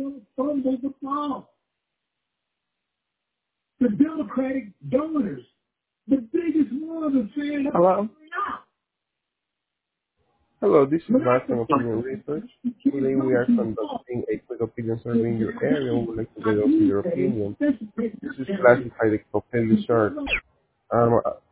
going to fumble the ball. The Democratic donors, the biggest ones are saying, Hello? no. Hello, this is But Mark that's from the Opinion Research. you can't Today we go are too far. conducting a quick opinion survey in your area and I would like to get also your do say, opinion. that's a great This is area. classified as completely short. Um,